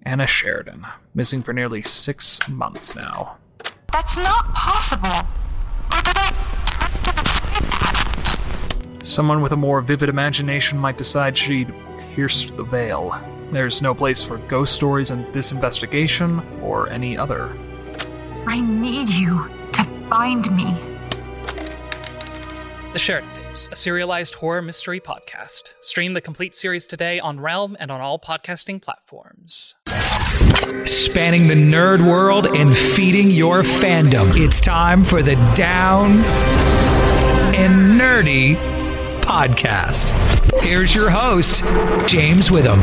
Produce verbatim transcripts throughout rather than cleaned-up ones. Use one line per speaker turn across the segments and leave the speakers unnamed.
Anna Sheridan, missing for nearly six months now.
That's not possible. Or did I...
Someone with a more vivid imagination might decide she'd pierced the veil. There's no place for ghost stories in this investigation or any other.
I need you to find me.
The Sheridan Tapes, a serialized horror mystery podcast. Stream the complete series today on Realm and on all podcasting platforms.
Spanning the nerd world and feeding your fandom. It's time for the Down and Nerdy podcast. Here's your host, James Witham.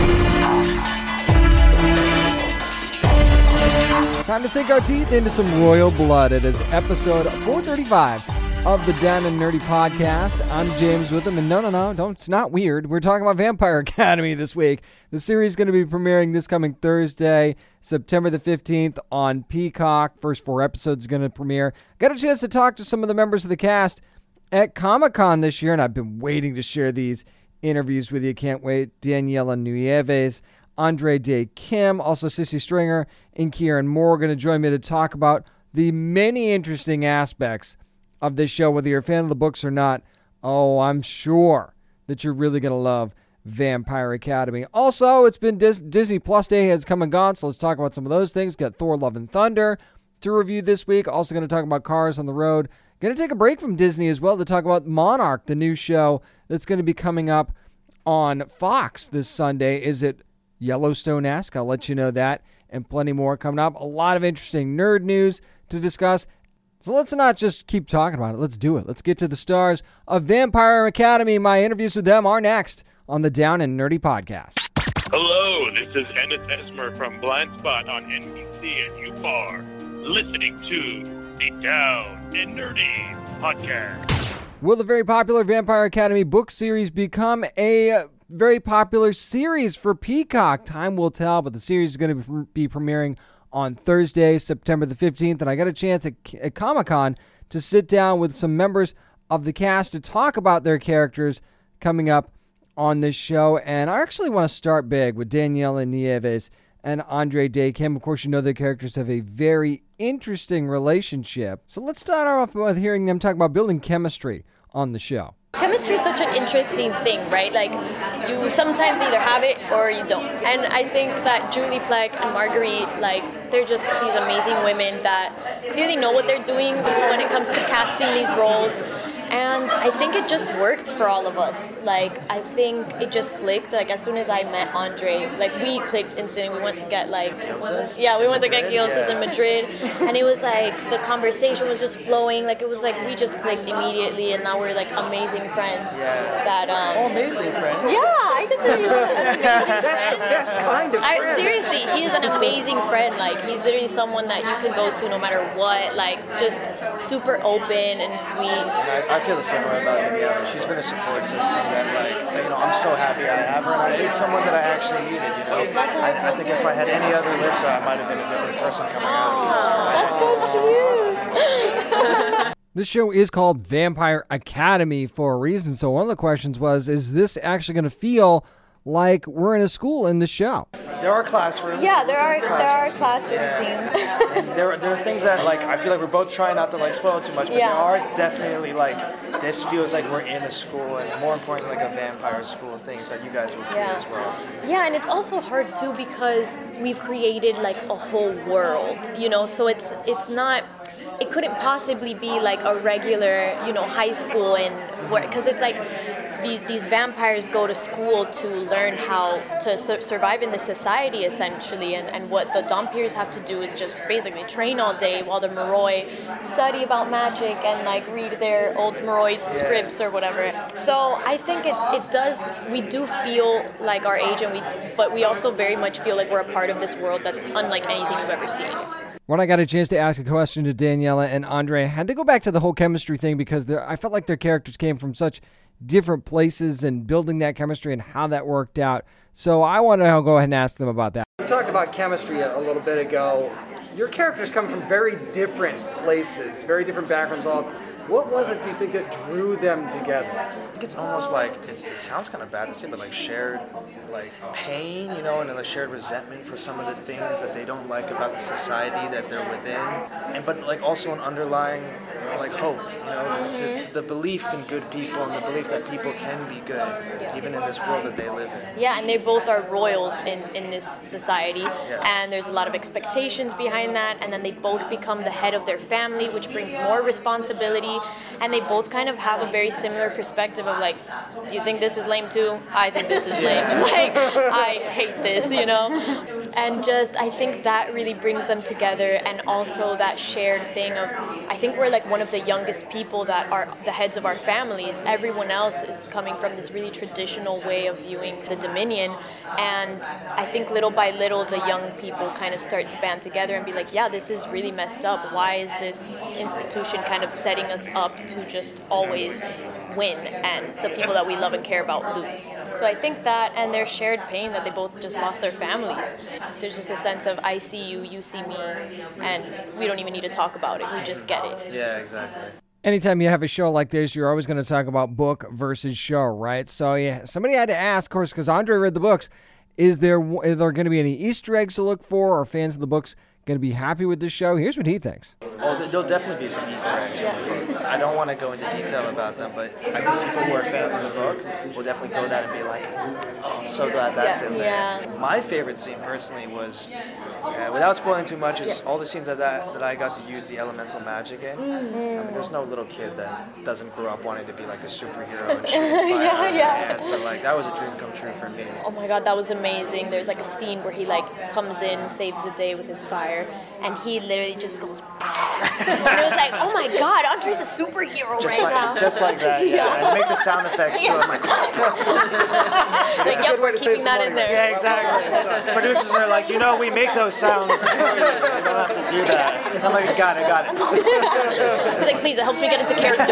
Time to sink our teeth into some royal blood. It is episode four thirty-five of the Down and Nerdy podcast. I'm James Witham, and no, no, no, don't, it's not weird. We're talking about Vampire Academy this week. The series is going to be premiering this coming Thursday, September the fifteenth on Peacock. First four episodes are going to premiere. Got a chance to talk to some of the members of the cast at Comic-Con this year, and I've been waiting to share these interviews with you. Can't wait. Daniela Nieves, Andre Day Kim, also Sissy Stringer, and Kieran Moore are going to join me to talk about the many interesting aspects of this show, whether you're a fan of the books or not. Oh, I'm sure that you're really going to love Vampire Academy. Also, it's been Dis- Disney Plus Day has come and gone, so let's talk about some of those things. Got Thor Love and Thunder to review this week. Also going to talk about Cars on the Road. Going to take a break from Disney as well to talk about Monarch, the new show that's going to be coming up on Fox this Sunday. Is it Yellowstone-esque? I'll let you know that, and plenty more coming up. A lot of interesting nerd news to discuss. So let's not just keep talking about it. Let's do it. Let's get to the stars of Vampire Academy. My interviews with them are next on the Down and Nerdy podcast.
Hello, this is Ennis Esmer from Blind Spot on N B C, and you are listening to the Down and Nerdy podcast.
Will the very popular Vampire Academy book series become a very popular series for Peacock? Time will tell, but the series is going to be premiering on Thursday, September the fifteenth, and I got a chance at, at Comic-Con to sit down with some members of the cast to talk about their characters coming up on this show, and I actually want to start big with Daniela Nieves and Andre Day Kim. Of course, you know their characters have a very interesting relationship, so let's start off with hearing them talk about building chemistry on the show.
Chemistry is such an interesting thing, right? Like, you sometimes either have it or you don't. And I think that Julie Plec and Marguerite, like, they're just these amazing women that clearly know what they're doing when it comes to casting these roles. And I think it just worked for all of us. Like, I think it just clicked. Like, as soon as I met Andre, like, we clicked instantly. We went to get, like, yeah, we went to get gyozas in Madrid. And it was like, the conversation was just flowing. Like, it was like, we just clicked immediately. And now we're, like, amazing friends.
Yeah.
That, um,
oh, amazing friends.
Yeah, I consider you an amazing friend.
Yes, kind of
I,
friend.
seriously, he is an amazing friend. Like, he's literally someone that you can go to no matter what. Like, just super open and sweet.
I, I feel the same way about Daniela. She's been a support system that, like, you know, I'm so happy I have her, and I need someone that I actually needed, you know. I, I think if I had any other Lissa, I might have been a different person coming out of this.
That's so cute.
This show is called Vampire Academy for a reason, so one of the questions was, is this actually going to feel like we're in a school in the show?
There are classrooms.
Yeah, there are there are classroom
yeah.
scenes.
And there, there are things that, like, I feel like we're both trying not to, like, spoil too much, but
Yeah.
there are definitely, like, this feels like we're in a school, and more importantly, like a vampire school, things that you guys will see
Yeah.
as well.
Yeah, and it's also hard too because we've created like a whole world, you know, so it's it's not, it couldn't possibly be like a regular, you know, high school and where, because it's like these these vampires go to school to learn how to su- survive in this society essentially, and, and what the Dompiers have to do is just basically train all day while the Moroi study about magic and like read their old Moroi scripts or whatever. So I think it, it does, we do feel like our age, and we but we also very much feel like we're a part of this world that's unlike anything we've ever seen.
When I got a chance to ask a question to Daniela and Andre, I had to go back to the whole chemistry thing because I felt like their characters came from such different places and building that chemistry and how that worked out. So I want to go ahead and ask them about that.
We talked about chemistry a little bit ago. Your characters come from very different places, very different backgrounds, all What was it, do you think, that drew them together?
I think it's almost like, it's, it sounds kind of bad to say, but like shared like pain, you know, and then a shared resentment for some of the things that they don't like about the society that they're within, and but like also an underlying like hope, you know, mm-hmm. to, the belief in good people and the belief that people can be good, yeah. even in this world that they live in.
Yeah, and they both are royals in, in this society, yeah. and there's a lot of expectations behind that, and then they both become the head of their family, which brings more responsibility, and they both kind of have a very similar perspective of like, you think this is lame too? I think this is lame. Like, I hate this, you know? And just, I think that really brings them together, and also that shared thing of, I think we're like one of the youngest people that are the heads of our families. Everyone else is coming from this really traditional way of viewing the Dominion, and I think little by little the young people kind of start to band together and be like, yeah, this is really messed up. Why is this institution kind of setting us up to just always win and the people that we love and care about lose? So I think that, and their shared pain that they both just lost their families, there's just a sense of I see you, you see me, and we don't even need to talk about it, we just get it.
Yeah, exactly.
Anytime you have a show like this, you're always going to talk about book versus show, right? So yeah, somebody had to ask, of course, because Andre read the books, is there, is there going to be any Easter eggs to look for? Are fans of the books going to be happy with this show? Here's what he thinks.
Oh, there'll definitely be some Easter eggs. Yeah. I don't want to go into detail about them, but I think people who are fans of the book will definitely go there and be like, oh, I'm so glad that's yeah. in there.
Yeah.
My favorite scene personally was, uh, without spoiling too much, is yeah. all the scenes that, that that I got to use the elemental magic in. Mm-hmm. I mean, there's no little kid that doesn't grow up wanting to be like a superhero and shoot fire.
yeah, yeah.
And so like that was a dream come true for me.
Oh my god, that was amazing. There's like a scene where he like comes in, saves the day with his fire, and he literally just goes. And it was like, oh my god, Andre's a superhero
just
right
like,
now.
Just like that, yeah. yeah. And make the sound effects
yeah.
too. I'm like,
like, yep, we're keeping that in there.
Yeah, exactly. Producers are like, you know, we make those sounds. You don't have to do that. I'm like, got it, got it.
He's like, please, it helps me get into character.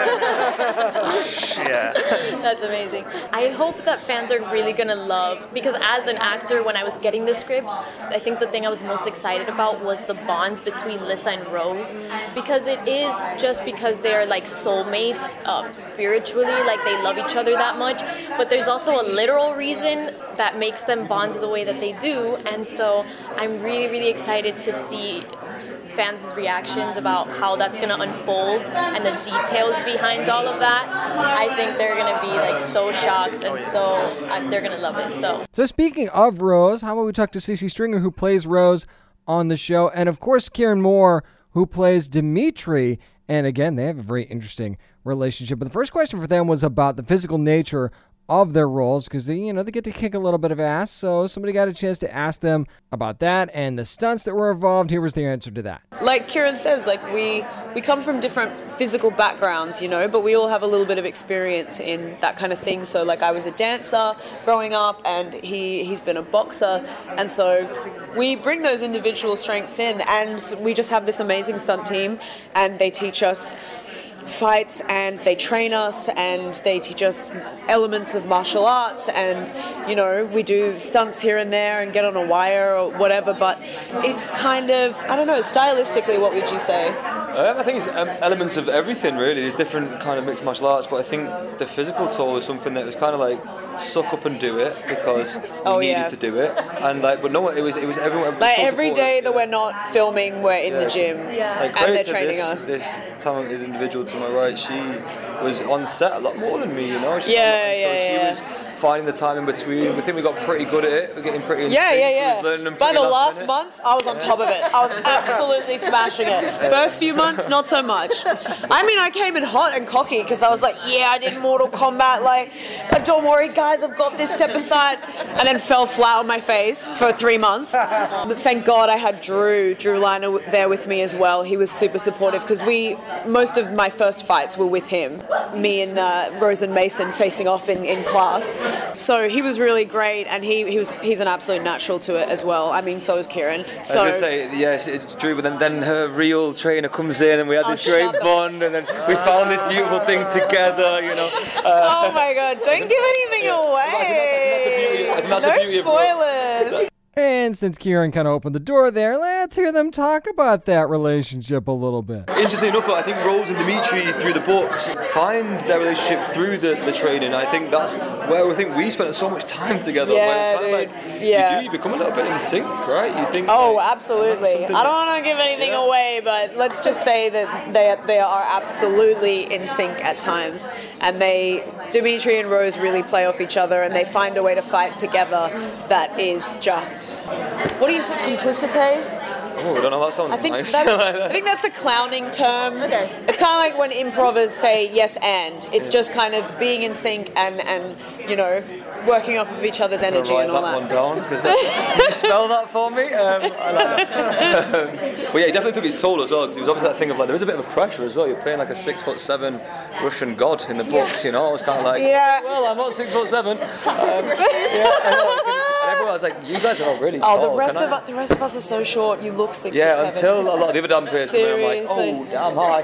yeah.
That's amazing. I hope that fans are really gonna love, because as an actor, when I was getting the scripts, I think the thing I was most excited about was the bond between Lissa and Rose, because it is just because they're like soulmates um, spiritually, like they love each other that much, but there's also a literal reason that makes them bond the way that they do, and so I'm really, really excited to see fans' reactions about how that's going to unfold and the details behind all of that. I think they're going to be like so shocked, and so uh, they're going to love it. So.
So speaking of Rose, how about we talk to Cece Stringer, who plays Rose on the show, and of course Kieran Moore, who plays Dimitri. And again, they have a very interesting relationship. But the first question for them was about the physical nature of their roles, because they, you know, they get to kick a little bit of ass. So somebody got a chance to ask them about that and the stunts that were involved. Here was their answer to that.
Like Kieran says, like we we come from different physical backgrounds, you know, but we all have a little bit of experience in that kind of thing. So like I was a dancer growing up, and he he's been a boxer, and so we bring those individual strengths in, and we just have this amazing stunt team, and they teach us fights, and they train us, and they teach us elements of martial arts, and you know, we do stunts here and there and get on a wire or whatever, but it's kind of, I don't know, stylistically, what would you say?
Um, I think it's um, elements of everything, really. There's different kind of mixed martial arts, but I think the physical toll is something that was kind of like suck up and do it, because we
oh,
needed
yeah.
to do it, and like, but no, it was it was everyone.
Like every day that we're not filming, we're in
yeah.
the gym,
yeah.
like,
and they're
to
training
this,
us.
This talented individual to my right, she was on set a lot more than me, you know. She
yeah,
was,
yeah,
so she
yeah.
was finding the time in between. We think we got pretty good at it. We're getting pretty in
Yeah,
sync.
yeah, yeah.
We was learning them
By
pretty
the
last
last
minute.
month, I was on top of it. I was absolutely smashing it. First few months, not so much. I mean, I came in hot and cocky because I was like, yeah, I did Mortal Kombat. Like, like, don't worry, guys, I've got this, step aside. And then fell flat on my face for three months. But thank God I had Drew, Drew Liner there with me as well. He was super supportive, because we, most of my first fights were with him. Me and uh, Rose and Mason facing off in, in class. So he was really great, and he, he was he's an absolute natural to it as well. I mean, so is Kieran. So
I was going to say, yeah, it's Drew, but then, then her real trainer comes in, and we had this
oh,
great bond, and then we found this beautiful thing together, you know. Uh,
oh my God, don't give anything
yeah.
away.
I think that's the beauty, I think that's
no
the beauty of
spoilers.
And since Kieran kind of opened the door there, let's hear them talk about that relationship a little bit.
Interesting enough, I think Rose and Dimitri, through the books, find their relationship through the, the training. I think that's where I think we spent so much time together.
Yeah,
where it's kind
dude.
of like,
Yeah.
you do, you become a little bit in sync, right? You think.
Oh,
like,
absolutely. I don't want to give anything
Yeah.
away, but let's just say that they they are absolutely in sync at times, and they Dimitri and Rose really play off each other, and they find a way to fight together that is just. What do you say, complicite?
Oh, I don't know, that sounds
I think
nice.
that's, I think that's a clowning term. Okay. It's kind of like when improvers say yes and. It's just kind of being in sync and, and you know, working off of each other's energy
write
and all
that
that.
one down, because can you spell that for me? Um, I like that. um, but yeah, it definitely took its toll as well, because it was obviously that thing of like, there is a bit of a pressure as well. You're playing like a six foot seven Russian god in the books, you know. It was kind of like,
Yeah.
well, I'm not six foot seven. Um, yeah, and, like, and everyone was like, you guys are all really
Oh,
tall.
the rest
Can
of
I?
us, the rest of us are so short. You look six
Yeah,
foot seven.
until a lot of the other damn players come in, I'm like,
Seriously.
oh, damn high.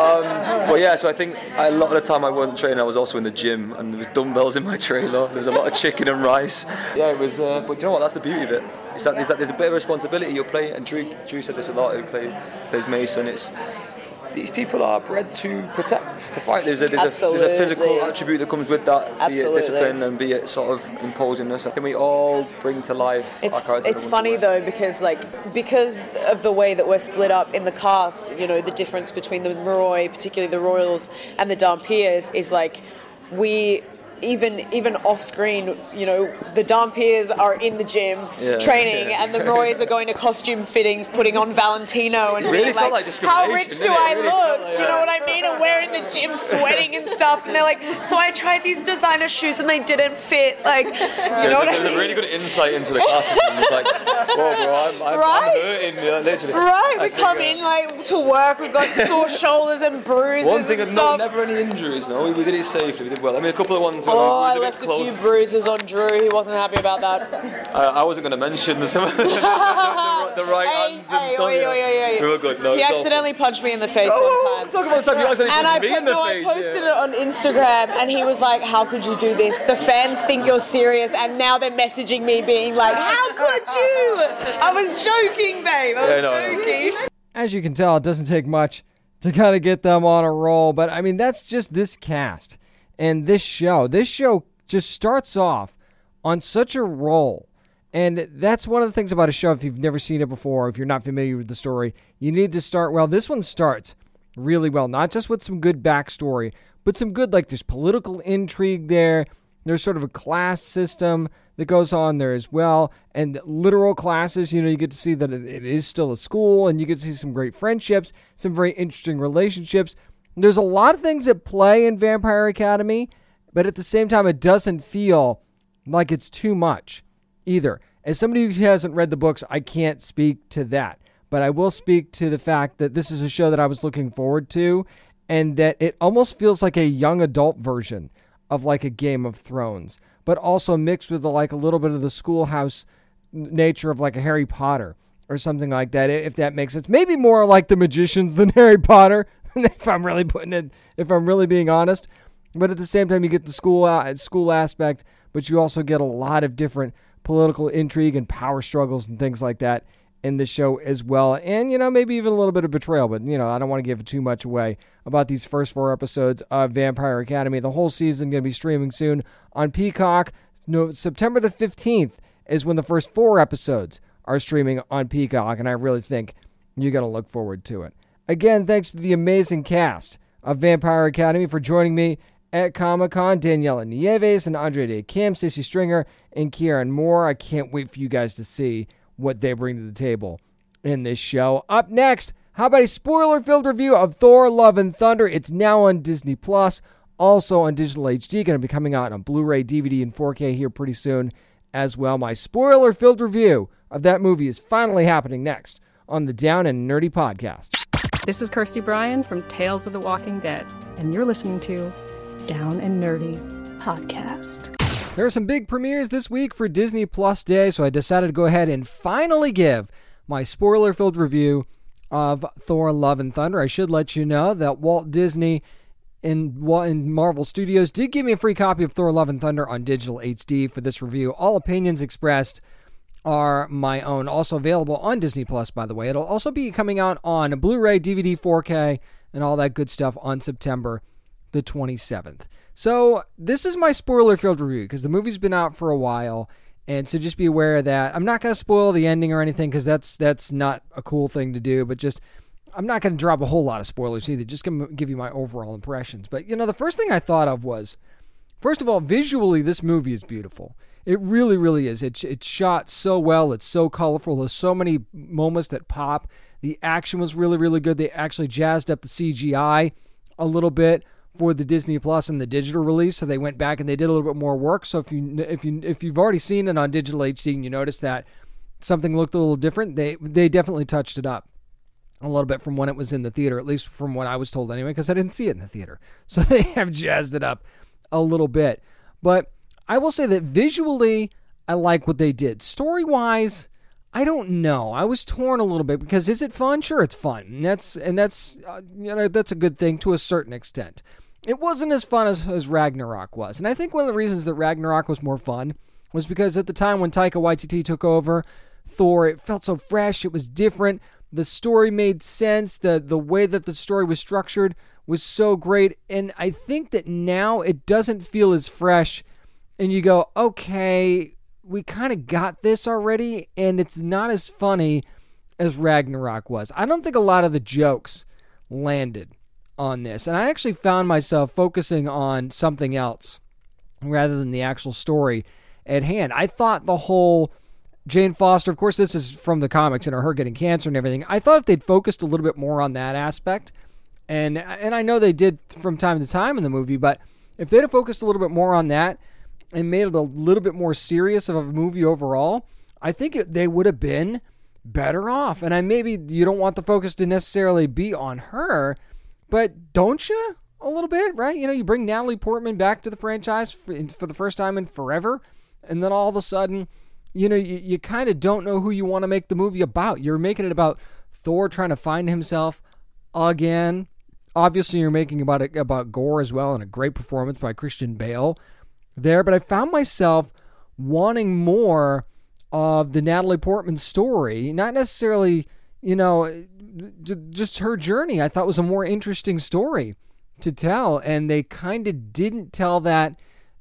Um, but yeah, so I think a lot of the time I wasn't training, I was also in the gym, and there was dumbbells in my trailer. There was a lot of chicken and rice. Yeah, it was. Uh, but you know what? That's the beauty of it. It's that, it's that there's a bit of responsibility. You're playing, and Drew, Drew said this a lot. Who plays plays Mason? It's these people are bred to protect, to fight. There's a there's, a there's a physical attribute that comes with that,
Absolutely.
be it discipline and be it sort of imposingness. I think we all bring to life
It's
our characters.
it's funny though because like because of the way that we're split up in the cast, you know, the difference between the Maroi, particularly the Royals, and the Dampiers is like we. Even even off screen, you know, the Dampiers are in the gym
Yeah,
training,
yeah.
and the Roys are going to costume fittings, putting on Valentino, and
It really
being
felt
like,
like
"How
discrimination,
rich do
didn't it? It
I
really
look?"
felt like
You know
that.
what I mean? And we're in the gym sweating and stuff, and they're like, "So I tried these designer shoes and they didn't fit." Like, you
There's,
know
a,
what I
there's
mean?
a really good insight into the class system. It's like, whoa, bro, I'm, I'm,
Right?
I'm hurting, yeah, literally.
Right,
I
we
think,
come
uh,
in like to work. We've got sore shoulders and bruises
One thing,
and
is no,
stuff.
never any injuries. No, we, we did it safely. We did well. I mean, a couple of ones.
Oh,
were,
I
was a
left
bit
a
close.
few bruises on Drew. He wasn't happy about that.
I, I wasn't going to mention the, some of the, the, the, the right
Hey,
hands and
hey,
stuff.
oi,
yeah.
oi, oi, oi.
We were good. No,
He
it's all
accidentally punched me in the face
Oh,
one time.
talk about the time you accidentally
And I,
punched me
put,
in the
no,
face,
I posted
yeah.
it on Instagram, and he was like, "How could you do this? The fans think you're serious, and now they're messaging me, being like, how could you? I was joking, babe. I was
Yeah, no, no.
joking."
As you can tell, it doesn't take much to kind of get them on a roll. But, I mean, that's just this cast and this show. This show just starts off on such a roll. And that's one of the things about a show, if you've never seen it before, if you're not familiar with the story, you need to start well. This one starts really well, not just with some good backstory, but some good, like, there's political intrigue there. There's sort of a class system that goes on there as well. And literal classes, you know, you get to see that it, it is still a school, and you get to see some great friendships, some very interesting relationships. There's a lot of things at play in Vampire Academy, but at the same time, it doesn't feel like it's too much either. As somebody who hasn't read the books, I can't speak to that. But I will speak to the fact that this is a show that I was looking forward to, and that it almost feels like a young adult version of like a Game of Thrones, but also mixed with the, like a little bit of the schoolhouse nature of like a Harry Potter or something like that, if that makes sense. Maybe more like The Magicians than Harry Potter, if I'm really putting it, if I'm really being honest. But at the same time, you get the school uh, school aspect, but you also get a lot of different political intrigue and power struggles and things like that in the show as well. And, you know, maybe even a little bit of betrayal, but, you know, I don't want to give too much away about these first four episodes of Vampire Academy. The whole season going to be streaming soon on Peacock. No, September the fifteenth is when the first four episodes are streaming on Peacock, and I really think you're going to look forward to it. Again, thanks to the amazing cast of Vampire Academy for joining me at Comic-Con. Daniela Nieves and Andre Day Kim, Stacey Stringer, and Kieran Moore. I can't wait for you guys to see what they bring to the table in this show. Up next, how about a spoiler-filled review of Thor: Love and Thunder? It's now on Disney Plus, also on digital H D, going to be coming out on Blu-ray, D V D, and four K here pretty soon as well. My spoiler-filled review of that movie is finally happening next on the Down and Nerdy podcast.
This is Kirsty Bryan from Tales of the Walking Dead, and you're listening to Down and Nerdy podcast.
There are some big premieres this week for Disney Plus Day, so I decided to go ahead and finally give my spoiler-filled review of Thor: Love and Thunder. I should let you know that Walt Disney and Marvel Studios did give me a free copy of Thor: Love and Thunder on digital H D for this review. All opinions expressed are my own. Also available on Disney Plus, by the way. It'll also be coming out on Blu-ray, D V D, four K, and all that good stuff on September the twenty-seventh. So this is my spoiler-filled review because the movie's been out for a while, and so just be aware of that. I'm not going to spoil the ending or anything because that's that's not a cool thing to do, but just I'm not going to drop a whole lot of spoilers either. Just going to give you my overall impressions. But, you know, the first thing I thought of was, first of all, visually, this movie is beautiful. It really, really is. It's it's shot so well. It's so colorful. There's so many moments that pop. The action was really, really good. They actually jazzed up the C G I a little bit for the Disney Plus and the digital release. So they went back and they did a little bit more work. So if you if you if you've already seen it on digital H D and you notice that something looked a little different, they they definitely touched it up a little bit from when it was in the theater, at least from what I was told anyway, because I didn't see it in the theater. So they have jazzed it up a little bit. But I will say that visually, I like what they did. Story-wise, I don't know. I was torn a little bit because is it fun? Sure, it's fun, and that's and that's uh, you know that's a good thing to a certain extent. It wasn't as fun as, as Ragnarok was, and I think one of the reasons that Ragnarok was more fun was because at the time when Taika Waititi took over Thor, it felt so fresh. It was different. The story made sense. The the way that the story was structured was so great, and I think that now it doesn't feel as fresh. And you go, okay, we kind of got this already, and it's not as funny as Ragnarok was. I don't think a lot of the jokes landed on this, and I actually found myself focusing on something else rather than the actual story at hand. I thought the whole Jane Foster, of course this is from the comics and her getting cancer and everything, I thought if they'd focused a little bit more on that aspect, and and I know they did from time to time in the movie, but if they'd have focused a little bit more on that, and made it a little bit more serious of a movie overall, I think it, they would have been better off. And I maybe you don't want the focus to necessarily be on her, but don't you a little bit, right? You know, you bring Natalie Portman back to the franchise for, for the first time in forever, and then all of a sudden, you know, you, you kind of don't know who you want to make the movie about. You're making it about Thor trying to find himself again. Obviously, you're making about it about Gorr as well, and a great performance by Christian Bale there, but I found myself wanting more of the Natalie Portman story, not necessarily, you know, just her journey. I thought was a more interesting story to tell, and they kind of didn't tell that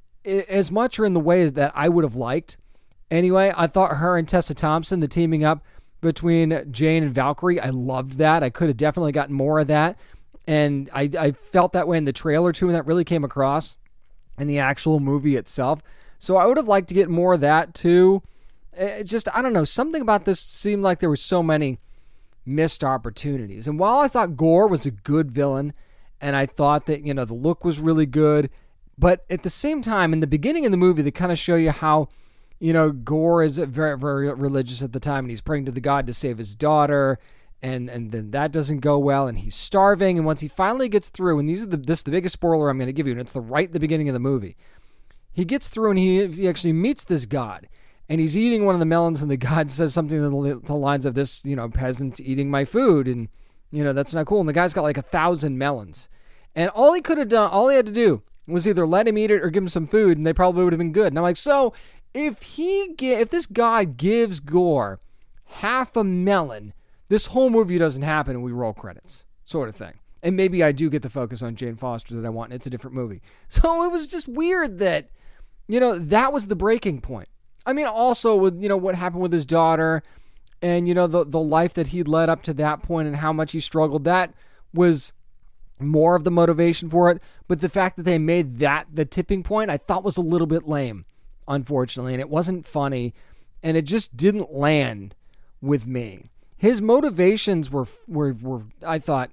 as much or in the ways that I would have liked. Anyway, I thought her and Tessa Thompson, the teaming up between Jane and Valkyrie, I loved that. I could have definitely gotten more of that, and I, I felt that way in the trailer too, and that really came across in the actual movie itself. So I would have liked to get more of that too. It just, I don't know, something about this seemed like there were so many missed opportunities. And while I thought Gorr was a good villain, and I thought that, you know, the look was really good, but at the same time, in the beginning of the movie, they kind of show you how, you know, Gorr is very, very religious at the time, and he's praying to the god to save his daughter, and and then that doesn't go well, and he's starving, and once he finally gets through, and these are the this is the biggest spoiler I'm going to give you, and it's the right at the beginning of the movie, he gets through, and he, he actually meets this god, and he's eating one of the melons, and the god says something to the lines of, this, you know, peasant's eating my food, and, you know, that's not cool, and the guy's got like a thousand melons, and all he could have done, all he had to do was either let him eat it or give him some food, and they probably would have been good. And I'm like, so if he if this god gives Gorr half a melon, this whole movie doesn't happen and we roll credits, sort of thing. And maybe I do get the focus on Jane Foster that I want, and it's a different movie. So it was just weird that, you know, that was the breaking point. I mean, also with, you know, what happened with his daughter and, you know, the, the life that he'd led up to that point and how much he struggled, that was more of the motivation for it. But the fact that they made that the tipping point, I thought was a little bit lame, unfortunately. And it wasn't funny, and it just didn't land with me. His motivations were, were, were I thought,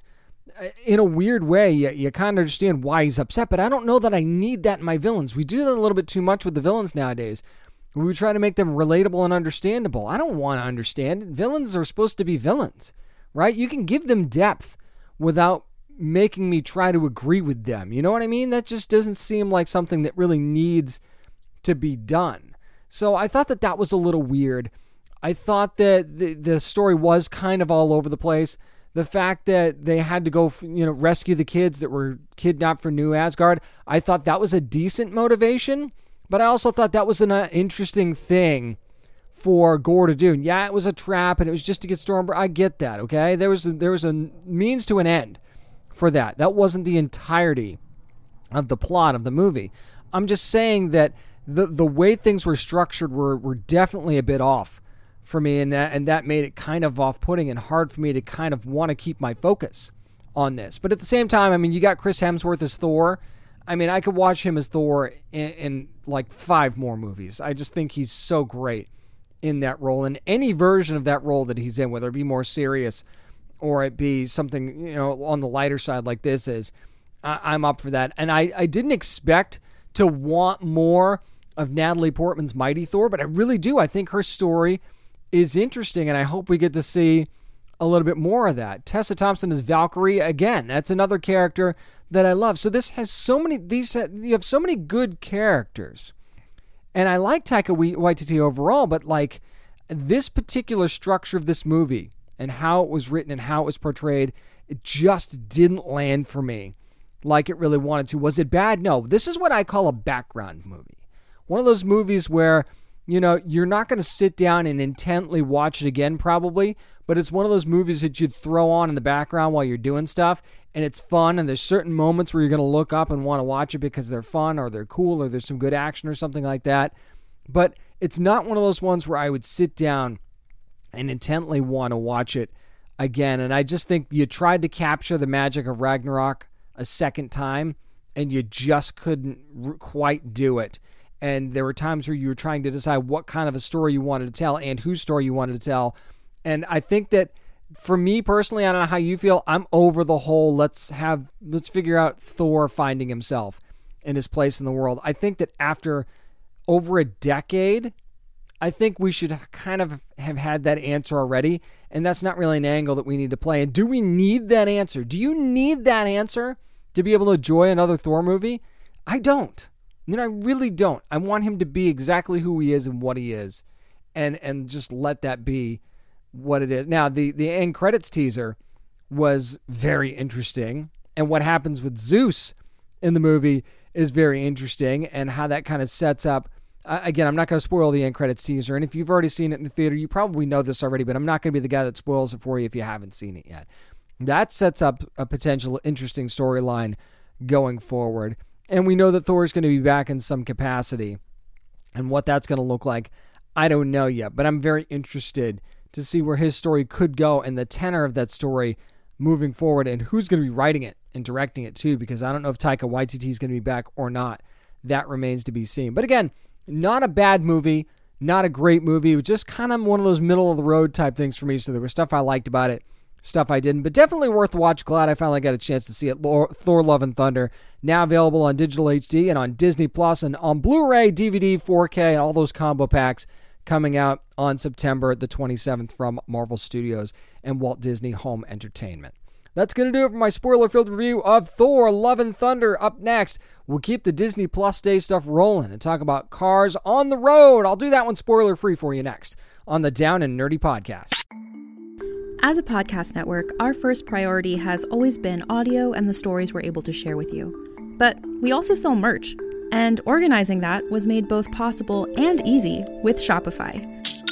in a weird way, you, you kind of understand why he's upset, but I don't know that I need that in my villains. We do that a little bit too much with the villains nowadays. We try to make them relatable and understandable. I don't want to understand it. Villains are supposed to be villains, right? You can give them depth without making me try to agree with them. You know what I mean? That just doesn't seem like something that really needs to be done. So I thought that that was a little weird. I thought that the, the story was kind of all over the place. The fact that they had to go, you know, rescue the kids that were kidnapped for New Asgard, I thought that was a decent motivation, but I also thought that was an uh, interesting thing for Gore to do. And yeah, it was a trap, and it was just to get Stormbreaker. I get that, okay? There was a, there was a means to an end for that. That wasn't the entirety of the plot of the movie. I'm just saying that the the way things were structured were were definitely a bit off for me, and that and that made it kind of off-putting and hard for me to kind of want to keep my focus on this. But at the same time, I mean, you got Chris Hemsworth as Thor. I mean, I could watch him as Thor in, in like five more movies. I just think he's so great in that role, and any version of that role that he's in, whether it be more serious or it be something, you know, on the lighter side like this is, I, I'm up for that. And I, I didn't expect to want more of Natalie Portman's Mighty Thor, but I really do. I think her story is interesting, and I hope we get to see a little bit more of that. Tessa Thompson is Valkyrie. Again, that's another character that I love. So this has so many, these you have so many good characters. And I like Taika Waititi overall, but like this particular structure of this movie and how it was written and how it was portrayed, it just didn't land for me like it really wanted to. Was it bad? No. This is what I call a background movie. One of those movies where, you know, you're not going to sit down and intently watch it again probably, but it's one of those movies that you'd throw on in the background while you're doing stuff, and it's fun, and there's certain moments where you're going to look up and want to watch it because they're fun or they're cool or there's some good action or something like that. But it's not one of those ones where I would sit down and intently want to watch it again. And I just think you tried to capture the magic of Ragnarok a second time, and you just couldn't r- quite do it. And there were times where you were trying to decide what kind of a story you wanted to tell and whose story you wanted to tell. And I think that for me personally, I don't know how you feel, I'm over the whole let's have let's figure out Thor finding himself in his place in the world. I think that after over a decade, I think we should kind of have had that answer already, and that's not really an angle that we need to play. And do we need that answer? Do you need that answer to be able to enjoy another Thor movie? I don't. You know, I really don't. I want him to be exactly who he is and what he is, and and just let that be what it is. Now, the, the end credits teaser was very interesting, and what happens with Zeus in the movie is very interesting, and how that kind of sets up. Uh, again, I'm not going to spoil the end credits teaser, and if you've already seen it in the theater, you probably know this already, but I'm not going to be the guy that spoils it for you if you haven't seen it yet. That sets up a potential interesting storyline going forward, and we know that Thor is going to be back in some capacity, and what that's going to look like, I don't know yet, but I'm very interested to see where his story could go and the tenor of that story moving forward, and who's going to be writing it and directing it too, because I don't know if Taika Waititi is going to be back or not. That remains to be seen. But again, not a bad movie, not a great movie. It was just kind of one of those middle-of-the-road type things for me, so there was stuff I liked about it, stuff I didn't, but definitely worth the watch. Glad I finally got a chance to see it. Thor Love and Thunder, now available on digital H D and on Disney Plus and on Blu-ray, D V D, four K, and all those combo packs coming out on September the twenty-seventh from Marvel Studios and Walt Disney Home Entertainment. That's going to do it for my spoiler-filled review of Thor Love and Thunder. Up next, we'll keep the Disney Plus Day stuff rolling and talk about cars on the road. I'll do that one spoiler-free for you next on the Down and Nerdy Podcast.
As a podcast network, our first priority has always been audio and the stories we're able to share with you. But we also sell merch, and organizing that was made both possible and easy with Shopify.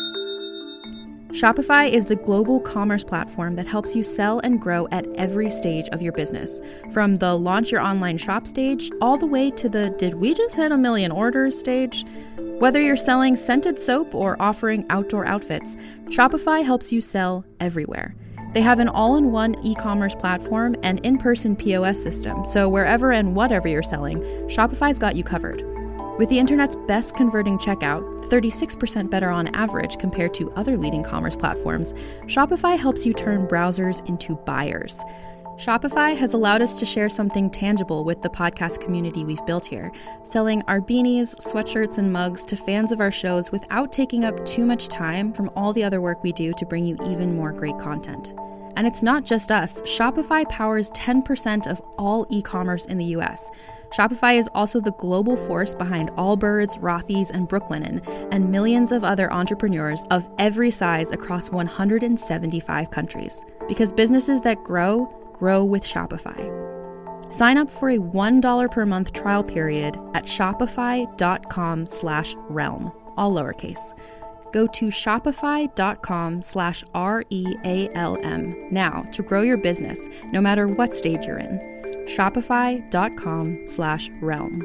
Shopify is the global commerce platform that helps you sell and grow at every stage of your business. From the launch your online shop stage, all the way to the did we just hit a million orders stage? Whether you're selling scented soap or offering outdoor outfits, Shopify helps you sell everywhere. They have an all-in-one e-commerce platform and in-person P O S system, so wherever and whatever you're selling, Shopify's got you covered. With the internet's best converting checkout, thirty-six percent better on average compared to other leading commerce platforms, Shopify helps you turn browsers into buyers. Shopify has allowed us to share something tangible with the podcast community we've built here, selling our beanies, sweatshirts, and mugs to fans of our shows without taking up too much time from all the other work we do to bring you even more great content. And it's not just us. Shopify powers ten percent of all e-commerce in the U S. Shopify is also the global force behind Allbirds, Rothy's, and Brooklinen, and millions of other entrepreneurs of every size across one hundred seventy-five countries. Because businesses that grow, grow with Shopify. Sign up for a one dollar per month trial period at shopify.com slash realm, all lowercase. Go to shopify.com slash R E A L M now to grow your business, no matter what stage you're in. Shopify.com slash realm.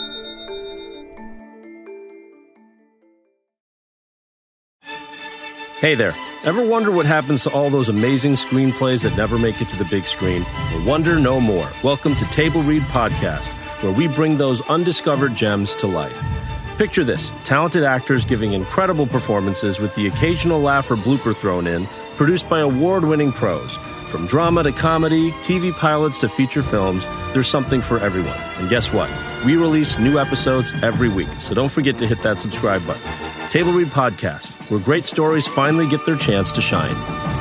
Hey there. Ever wonder what happens to all those amazing screenplays that never make it to the big screen? Well, wonder no more. Welcome to Table Read Podcast, where we bring those undiscovered gems to life. Picture this, talented actors giving incredible performances with the occasional laugh or blooper thrown in, produced by award-winning pros. From drama to comedy, T V pilots to feature films, there's something for everyone. And guess what? We release new episodes every week, so don't forget to hit that subscribe button. Table Read Podcast, where great stories finally get their chance to shine.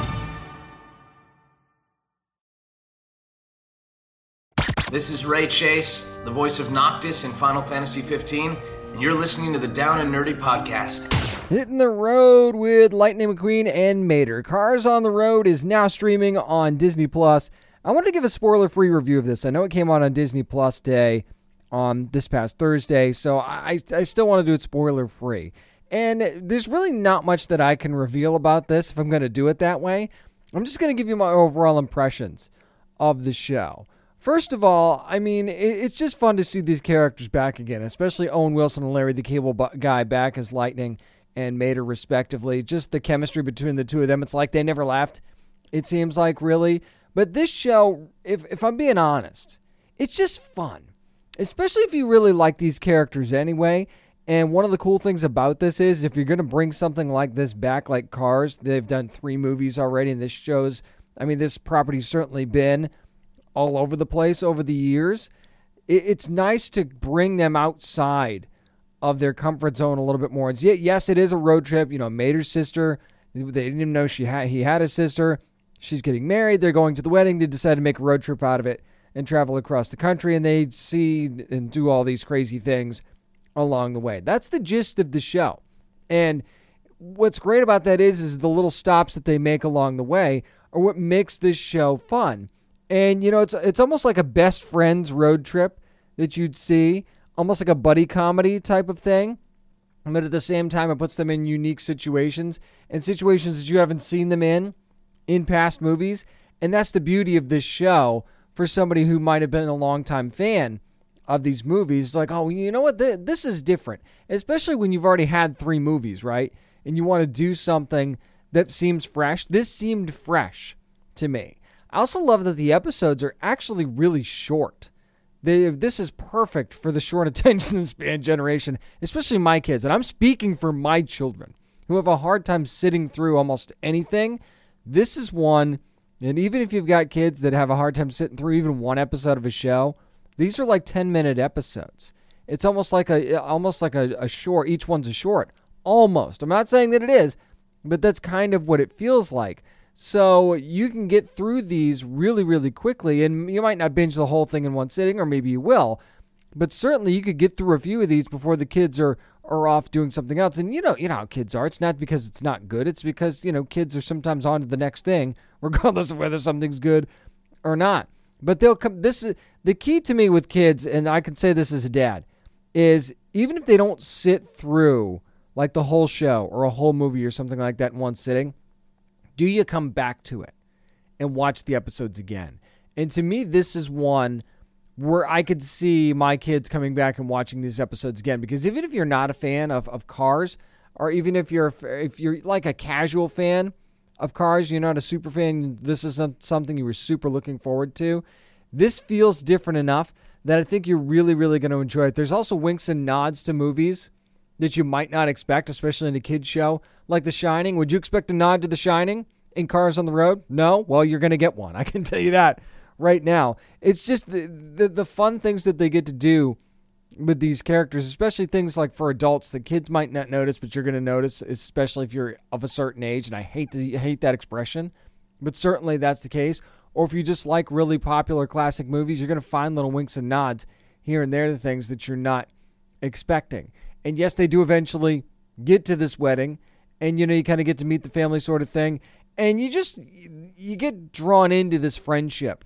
This is Ray Chase, the voice of Noctis in Final Fantasy fifteen, and you're listening to the Down and Nerdy Podcast.
Hitting the road with Lightning McQueen and Mater. Cars on the Road is now streaming on Disney Plus. I wanted to give a spoiler-free review of this. I know it came out on Disney Plus Day on this past Thursday, so I, I still want to do it spoiler-free. And there's really not much that I can reveal about this if I'm going to do it that way. I'm just going to give you my overall impressions of the show. First of all, I mean, it, it's just fun to see these characters back again, especially Owen Wilson and Larry the Cable Bu- Guy back as Lightning and Mater respectively. Just the chemistry between the two of them, it's like they never left, it seems like, really. But this show, if if I'm being honest, it's just fun, especially if you really like these characters anyway. And one of the cool things about this is if you're going to bring something like this back, like Cars, they've done three movies already, and this shows, I mean, this property's certainly been all over the place over the years. It, it's nice to bring them outside of their comfort zone a little bit more. It's, yes, it is a road trip. You know, Mater's sister, they didn't even know she had, he had a sister. She's getting married. They're going to the wedding. They decide to make a road trip out of it and travel across the country, and they see and do all these crazy things along the way. That's the gist of the show. And what's great about that is, is the little stops that they make along the way are what makes this show fun. And, you know, it's it's almost like a best friends road trip that you'd see, almost like a buddy comedy type of thing. But at the same time, it puts them in unique situations and situations that you haven't seen them in in past movies. And that's the beauty of this show for somebody who might have been a longtime fan of these movies. Like, oh, you know what? This is different, especially when you've already had three movies, right? And you want to do something that seems fresh. This seemed fresh to me. I also love that the episodes are actually really short. They, this is perfect for the short attention span generation, especially my kids. And I'm speaking for my children who have a hard time sitting through almost anything. This is one, and even if you've got kids that have a hard time sitting through even one episode of a show, these are like ten-minute episodes. It's almost like a almost like a, a short. Each one's a short. Almost. I'm not saying that it is, but that's kind of what it feels like. So you can get through these really, really quickly, and you might not binge the whole thing in one sitting, or maybe you will, but certainly you could get through a few of these before the kids are, are off doing something else. And you know, you know how kids are. It's not because it's not good. It's because, you know, kids are sometimes on to the next thing, regardless of whether something's good or not. But they'll come. This is the key to me with kids, and I can say this as a dad, is even if they don't sit through like the whole show or a whole movie or something like that in one sitting, do you come back to it and watch the episodes again? And to me, this is one where I could see my kids coming back and watching these episodes again. Because even if you're not a fan of, of Cars, or even if you're if you're like a casual fan of Cars, you're not a super fan, this is something you were super looking forward to, this feels different enough that I think you're really, really going to enjoy it. There's also winks and nods to movies that you might not expect, especially in a kid's show, like The Shining. Would you expect a nod to The Shining in Cars on the Road? No? Well, you're going to get one. I can tell you that right now. It's just the, the the fun things that they get to do with these characters, especially things like for adults that kids might not notice, but you're going to notice, especially if you're of a certain age, and I hate to hate that expression, but certainly that's the case. Or if you just like really popular classic movies, you're going to find little winks and nods here and there to things that you're not expecting. And yes, they do eventually get to this wedding, and, you know, you kind of get to meet the family sort of thing, and you just, you get drawn into this friendship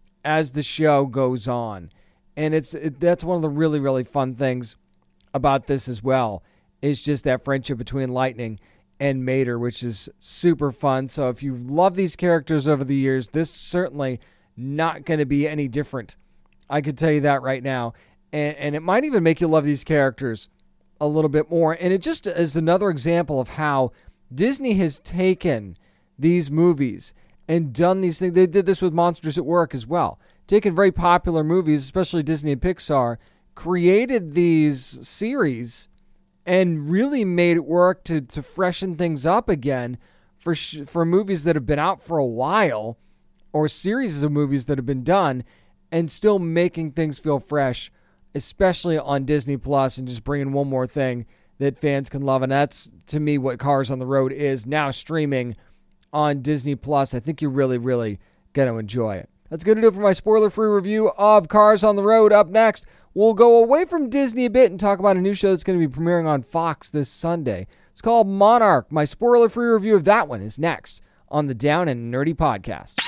as the show goes on. And it's it, that's one of the really, really fun things about this as well, is just that friendship between Lightning and Mater, which is super fun. So if you've loved these characters over the years, this is certainly not going to be any different. I could tell you that right now. And, and it might even make you love these characters a little bit more. And it just is another example of how Disney has taken these movies and done these things. They did this with Monsters at Work as well. Taken very popular movies, especially Disney and Pixar, created these series and really made it work to, to freshen things up again for sh- for movies that have been out for a while, or series of movies that have been done, and still making things feel fresh, especially on Disney Plus, and just bringing one more thing that fans can love. And that's, to me, what Cars on the Road is now, streaming on Disney Plus. I think you're really, really going to enjoy it. That's going to do it for my spoiler-free review of Cars on the Road. Up next, we'll go away from Disney a bit and talk about a new show that's going to be premiering on Fox this Sunday. It's called Monarch. My spoiler-free review of that one is next on the Down and Nerdy Podcast.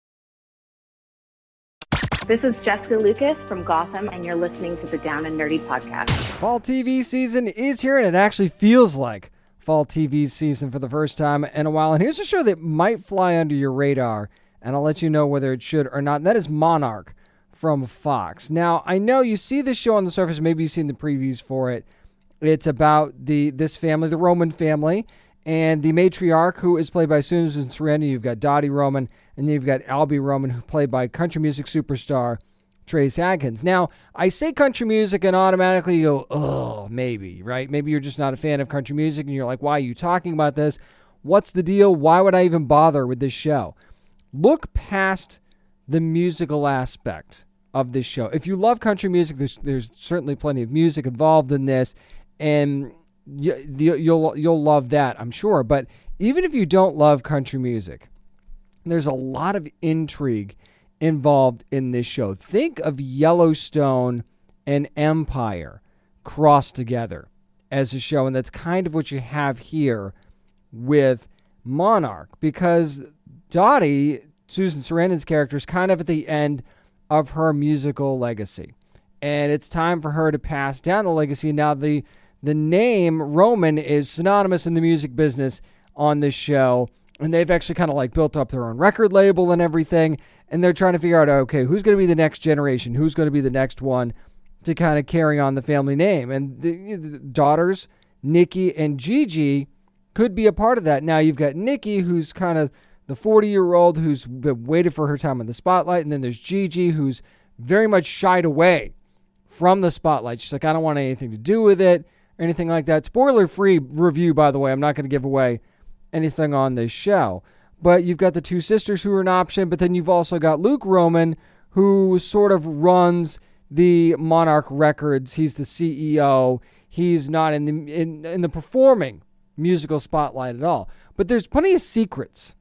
This is Jessica Lucas from Gotham, and you're listening to the Down and Nerdy Podcast.
Fall T V season is here, and it actually feels like fall T V season for the first time in a while. And here's a show that might fly under your radar, and I'll let you know whether it should or not. And that is Monarch from Fox. Now, I know you see this show on the surface. Maybe you've seen the previews for it. It's about the this family, the Roman family, and the matriarch, who is played by Susan Sarandon. You've got Dottie Roman, and then you've got Albie Roman, who played by country music superstar Trace Adkins. Now, I say country music, and automatically you go, oh, maybe, right? Maybe you're just not a fan of country music, and you're like, why are you talking about this? What's the deal? Why would I even bother with this show? Look past the musical aspect of this show. If you love country music, there's, there's certainly plenty of music involved in this, and you, you'll you'll love that, I'm sure. But even if you don't love country music, there's a lot of intrigue involved in this show. Think of Yellowstone and Empire crossed together as a show, and that's kind of what you have here with Monarch, because Dottie, Susan Sarandon's character, is kind of at the end of her musical legacy, and it's time for her to pass down the legacy. Now, the the name Roman is synonymous in the music business on this show, and they've actually kind of like built up their own record label and everything, and they're trying to figure out, okay, who's going to be the next generation? Who's going to be the next one to kind of carry on the family name? And the, the daughters, Nikki and Gigi, could be a part of that. Now, you've got Nikki, who's kind of the forty-year-old who's been waited for her time in the spotlight, and then there's Gigi, who's very much shied away from the spotlight. She's like, I don't want anything to do with it, or anything like that. Spoiler-free review, by the way. I'm not going to give away anything on this show. But you've got the two sisters who are an option, but then you've also got Luke Roman, who sort of runs the Monarch Records. He's the C E O. He's not in the in, in the performing musical spotlight at all. But there's plenty of secrets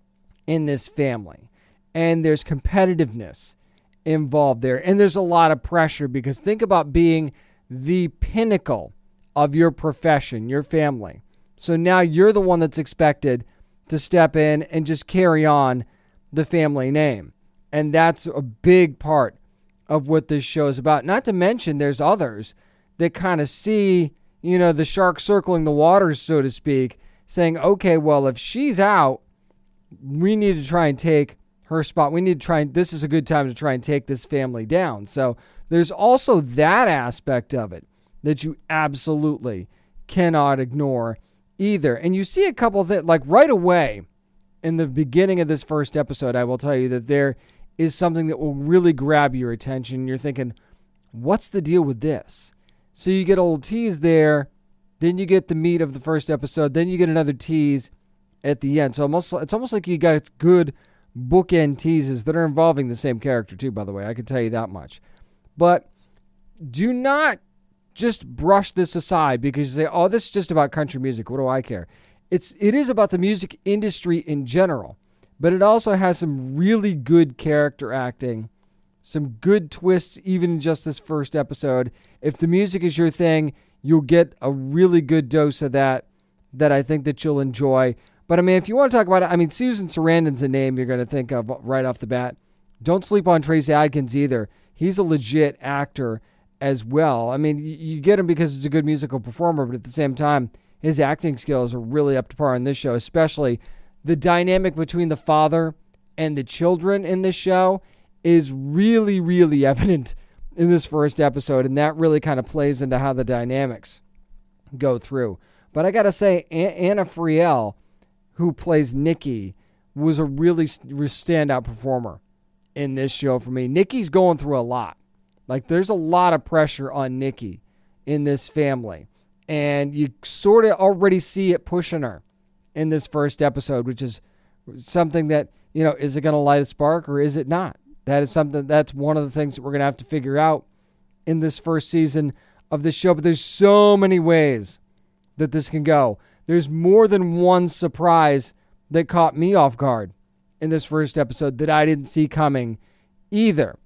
in this family, and there's competitiveness involved there, and there's a lot of pressure, because think about being the pinnacle of your profession, your family. So now you're the one that's expected to step in and just carry on the family name. And that's a big part of what this show is about. Not to mention there's others that kind of see, you know, the shark circling the waters, so to speak, saying, okay, well, if she's out, we need to try and take her spot. We need to try and, this is a good time to try and take this family down. So there's also that aspect of it that you absolutely cannot ignore either. And you see a couple of things, like right away in the beginning of this first episode, I will tell you that there is something that will really grab your attention. You're thinking, what's the deal with this? So you get a little tease there, then you get the meat of the first episode, then you get another tease at the end. So almost, it's almost like you got good bookend teases that are involving the same character too, by the way. I can tell you that much. But do not just brush this aside because you say, oh, this is just about country music. What do I care? It's, it is about the music industry in general, but it also has some really good character acting, some good twists even in just this first episode. If the music is your thing, you'll get a really good dose of that that I think that you'll enjoy. But I mean, if you want to talk about it, I mean, Susan Sarandon's a name you're going to think of right off the bat. Don't sleep on Trace Adkins either. He's a legit actor as well. I mean, you get him because he's a good musical performer, but at the same time, his acting skills are really up to par in this show, especially the dynamic between the father and the children in this show is really, really evident in this first episode, and that really kind of plays into how the dynamics go through. But I gotta say, Anna Friel, who plays Nikki, was a really standout performer in this show for me. Nikki's going through a lot. Like, there's a lot of pressure on Nikki in this family, and you sort of already see it pushing her in this first episode, which is something that, you know, is it going to light a spark or is it not? That is something, that's one of the things that we're going to have to figure out in this first season of the show. But there's so many ways that this can go. There's more than one surprise that caught me off guard in this first episode that I didn't see coming either.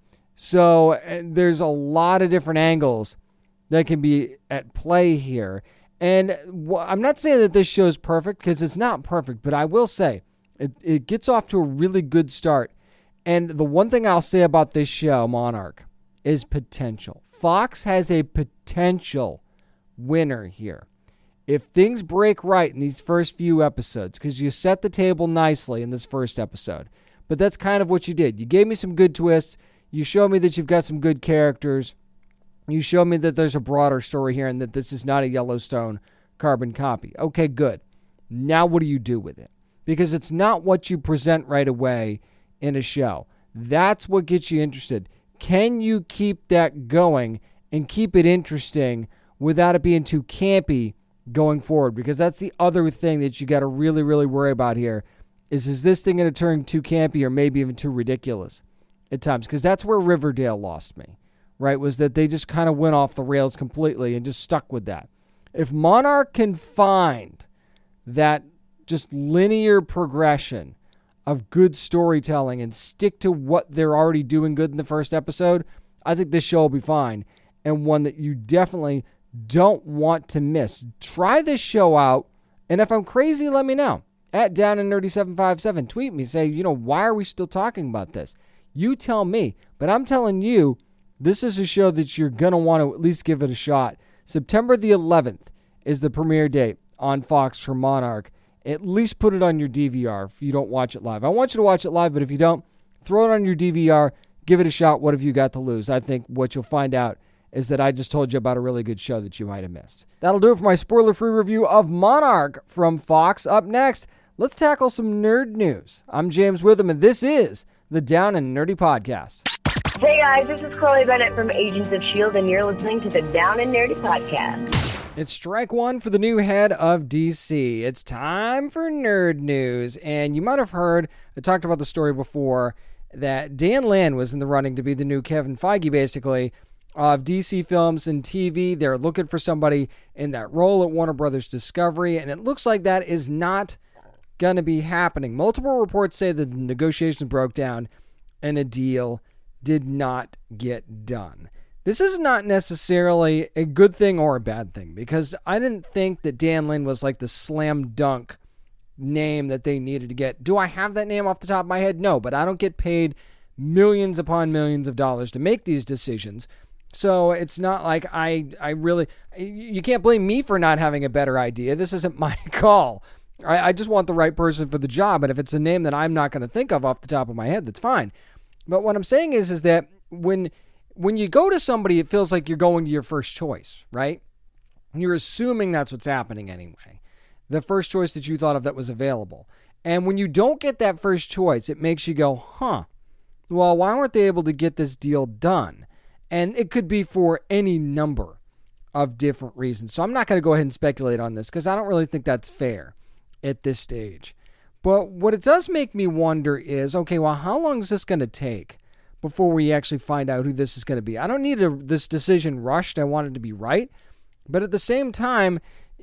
So uh, there's a lot of different angles that can be at play here. And w- I'm not saying that this show is perfect, because it's not perfect, but I will say it, it gets off to a really good start. And the one thing I'll say about this show, Monarch, is potential. Fox has a potential winner here. If things break right in these first few episodes, because you set the table nicely in this first episode, but that's kind of what you did. You gave me some good twists. You showed me that you've got some good characters. You showed me that there's a broader story here and that this is not a Yellowstone carbon copy. Okay, good. Now what do you do with it? Because it's not what you present right away in a show. That's what gets you interested. Can you keep that going and keep it interesting without it being too campy going forward? Because that's the other thing that you got to really, really worry about here is, is this thing going to turn too campy or maybe even too ridiculous at times? Because that's where Riverdale lost me, right? Was that they just kind of went off the rails completely and just stuck with that. If Monarch can find that just linear progression of good storytelling and stick to what they're already doing good in the first episode, I think this show will be fine, and one that you definitely don't want to miss. Try this show out, and if I'm crazy, let me know. At Down and Nerdy seven five seven, tweet me, say, you know, why are we still talking about this? You tell me, but I'm telling you, this is a show that you're going to want to at least give it a shot. September the eleventh is the premiere date on Fox for Monarch. At least put it on your D V R if you don't watch it live. I want you to watch it live, but if you don't, throw it on your D V R, give it a shot. What have you got to lose? I think what you'll find out is that I just told you about a really good show that you might have missed. That'll do it for my spoiler-free review of Monarch from Fox. Up next, let's tackle some nerd news. I'm James Witham, and this is the Down and Nerdy Podcast.
Hey guys, this is Chloe Bennett from Agents of S H I E L D, and you're listening to the Down and Nerdy Podcast.
It's strike one for the new head of D C. It's time for nerd news. And you might have heard, I talked about the story before, that Dan Lin was in the running to be the new Kevin Feige, basically, of D C Films and T V. They're looking for somebody in that role at Warner Brothers Discovery, and it looks like that is not going to be happening. Multiple reports say that the negotiations broke down and a deal did not get done. This is not necessarily a good thing or a bad thing, because I didn't think that Dan Lin was like the slam dunk name that they needed to get. Do I have that name off the top of my head? No, but I don't get paid millions upon millions of dollars to make these decisions. So it's not like I, I really, you can't blame me for not having a better idea. This isn't my call. I, I just want the right person for the job. And if it's a name that I'm not going to think of off the top of my head, that's fine. But what I'm saying is, is that when, when you go to somebody, it feels like you're going to your first choice, right? You're assuming that's what's happening anyway. The first choice that you thought of that was available. And when you don't get that first choice, it makes you go, huh, well, why weren't they able to get this deal done? And it could be for any number of different reasons. So I'm not going to go ahead and speculate on this because I don't really think that's fair at this stage. But what it does make me wonder is, okay, well, how long is this going to take before we actually find out who this is going to be? I don't need a, this decision rushed. I want it to be right. But at the same time,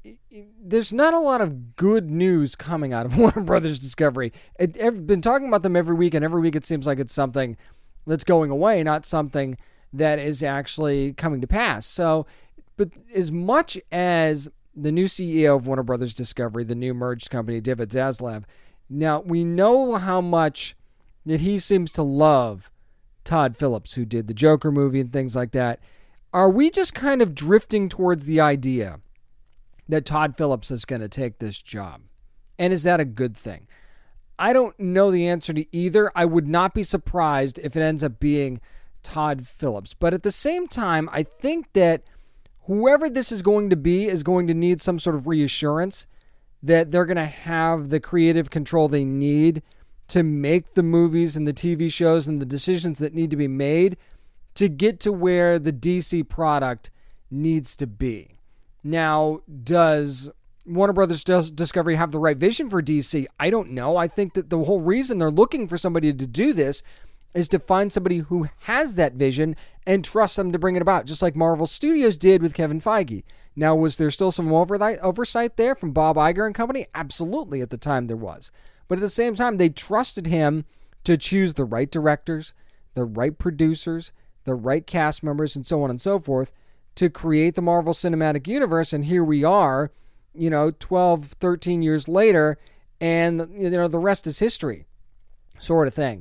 there's not a lot of good news coming out of Warner Brothers Discovery. It, I've been talking about them every week, and every week it seems like it's something that's going away, not something that is actually coming to pass. So, but as much as the new C E O of Warner Brothers Discovery, the new merged company, David Zaslav, now we know how much that he seems to love Todd Phillips, who did the Joker movie and things like that. Are we just kind of drifting towards the idea that Todd Phillips is going to take this job. And is that a good thing? I don't know the answer to either. I would not be surprised if it ends up being Todd Phillips. But at the same time, I think that whoever this is going to be is going to need some sort of reassurance that they're going to have the creative control they need to make the movies and the T V shows and the decisions that need to be made to get to where the D C product needs to be. Now, does Warner Brothers Discovery have the right vision for D C? I don't know. I think that the whole reason they're looking for somebody to do this is to find somebody who has that vision and trust them to bring it about, just like Marvel Studios did with Kevin Feige. Now, was there still some oversight there from Bob Iger and company? Absolutely, at the time there was. But at the same time, they trusted him to choose the right directors, the right producers, the right cast members, and so on and so forth to create the Marvel Cinematic Universe. And here we are, you know, twelve, thirteen years later, and, you know, the rest is history, sort of thing.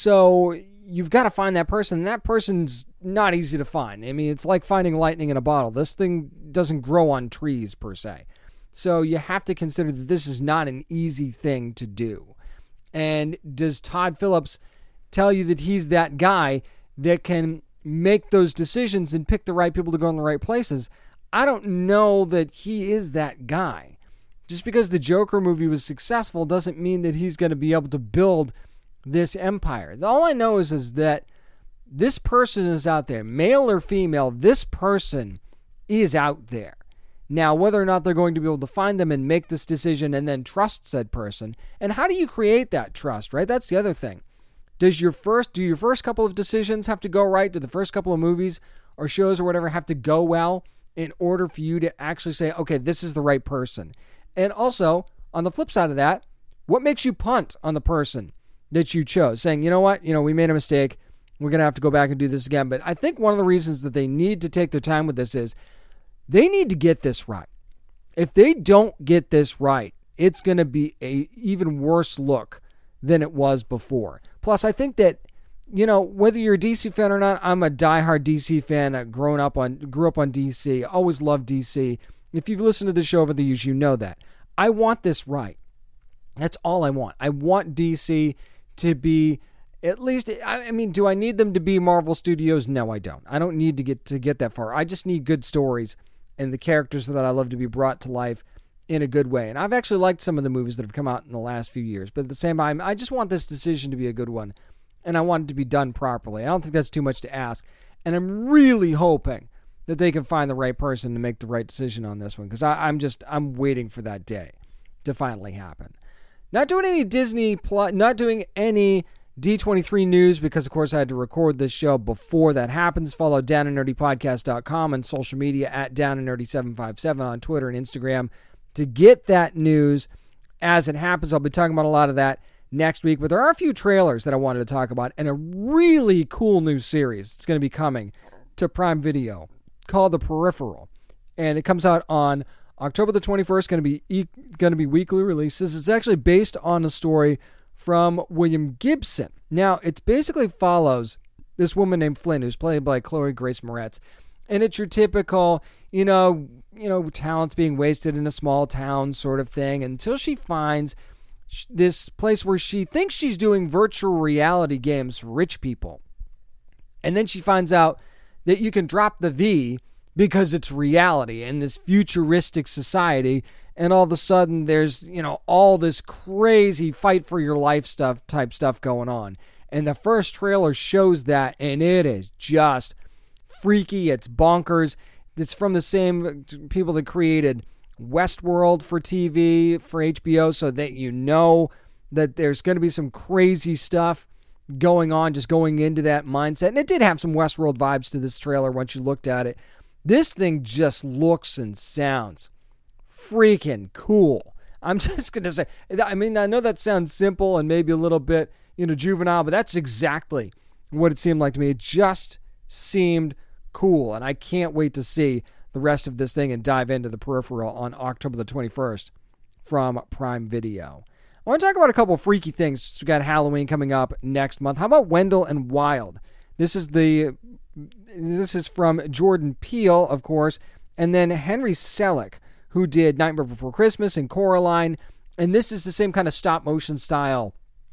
So you've got to find that person, and that person's not easy to find. I mean, it's like finding lightning in a bottle. This thing doesn't grow on trees, per se. So you have to consider that this is not an easy thing to do. And does Todd Phillips tell you that he's that guy that can make those decisions and pick the right people to go in the right places? I don't know that he is that guy. Just because the Joker movie was successful doesn't mean that he's going to be able to build this empire. All I know is, is that this person is out there, male or female, this person is out there. Now, whether or not they're going to be able to find them and make this decision and then trust said person, and how do you create that trust, right? That's the other thing. Does your first, do your first couple of decisions have to go right? Do the first couple of movies or shows or whatever have to go well in order for you to actually say, okay, this is the right person? And also, on the flip side of that, what makes you punt on the person that you chose? Saying, you know what, you know, we made a mistake. We're going to have to go back and do this again. But I think one of the reasons that they need to take their time with this is they need to get this right. If they don't get this right, it's going to be a even worse look than it was before. Plus, I think that, you know, whether you're a D C fan or not, I'm a diehard D C fan. I grown up on, grew up on D C, always loved D C. If you've listened to the show over the years, you know that. I want this right. That's all I want. I want D C to be at least, I mean, do I need them to be Marvel Studios? No, I don't. I don't need to get to get that far. I just need good stories and the characters that I love to be brought to life in a good way. And I've actually liked some of the movies that have come out in the last few years. But at the same time, I just want this decision to be a good one. And I want it to be done properly. I don't think that's too much to ask. And I'm really hoping that they can find the right person to make the right decision on this one. Because I'm just, I'm waiting for that day to finally happen. Not doing any Disney, pl- not doing any D twenty-three news, because of course I had to record this show before that happens. Follow down and nerdy podcast dot com and social media at down and nerdy seven five seven on Twitter and Instagram to get that news as it happens. I'll be talking about a lot of that next week, but there are a few trailers that I wanted to talk about and a really cool new series that's going to be coming to Prime Video called The Peripheral, and it comes out on October the twenty-first. Going to be e- going to be weekly releases. It's actually based on a story from William Gibson. Now, it basically follows this woman named Flynn, who's played by Chloe Grace Moretz. And it's your typical, you know, you know, talents being wasted in a small town sort of thing until she finds sh- this place where she thinks she's doing virtual reality games for rich people. And then she finds out that you can drop the V because it's reality in this futuristic society. And all of a sudden, there's, you know, all this crazy fight for your life stuff type stuff going on. And the first trailer shows that, and it is just freaky. It's bonkers. It's from the same people that created Westworld for T V, for H B O, so that you know that there's going to be some crazy stuff going on, just going into that mindset. And it did have some Westworld vibes to this trailer once you looked at it. This thing just looks and sounds freaking cool. I'm just going to say, I mean, I know that sounds simple and maybe a little bit, you know, juvenile, but that's exactly what it seemed like to me. It just seemed cool, and I can't wait to see the rest of this thing and dive into The Peripheral on October the twenty-first from Prime Video. I want to talk about a couple of freaky things. We've got Halloween coming up next month. How about Wendell and Wild? This is the this is from Jordan Peele, of course, and then Henry Selick, who did Nightmare Before Christmas and Coraline. And this is the same kind of stop motion style